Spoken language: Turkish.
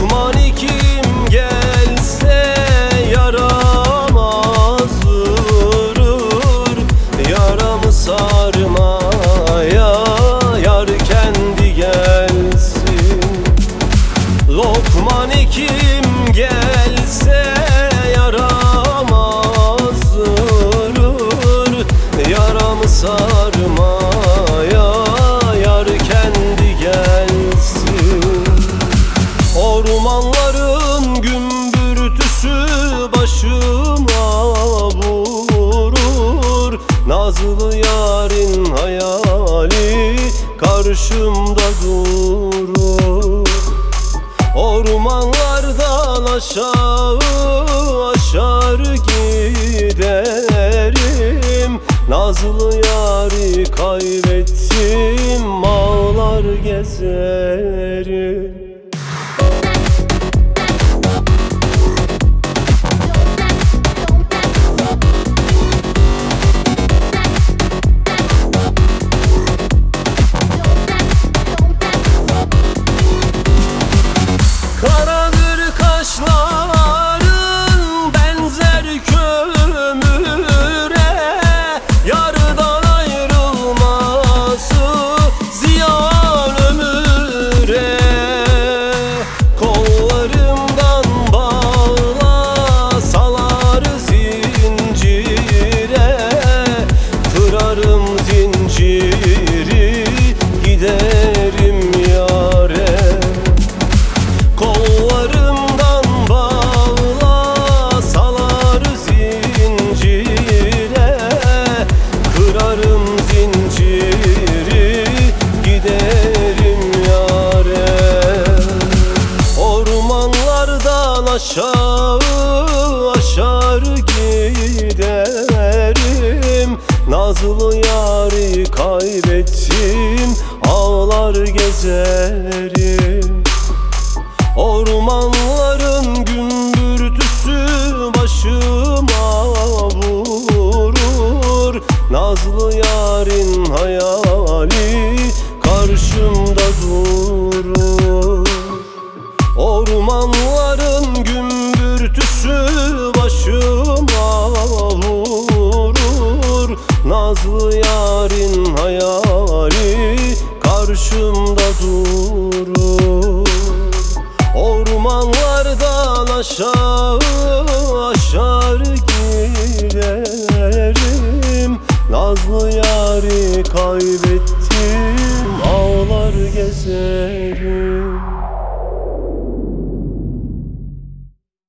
Lokman kim gelse yaramaz vurur, yaramı sarmaya yar kendi gelsin. Lokman kim gelse yaramaz vurur, yaramı sarmaya yar kendi gelsin. Ormanların gümbürtüsü başıma vurur, nazlı yarın hayali karşımda durur. Ormanlardan aşağı aşar giderim, nazlı yarı kaybettim, ağlar gezerim. Karadır kaşların benzer kömüre, yardan ayrılması ziyan ömüre. Kollarımdan bağlasalar zincire, kırarım zinciri giderim yâre. Kollarımdan bağlasalar zincire, kırarım zinciri giderim yâre. Ormanlardan aşağı aşar giderim, nazlı yarı kaybettim, ağlar gezerim. Ormanların gümbürtüsü başıma vurur, nazlı yarın hayali karşımda durur. Ormanların gümbürtüsü başıma vurur, nazlı yarın hayali karşımda durur. Ormanlardan aşağı aşar giderim, nazlı yarı kaybettim,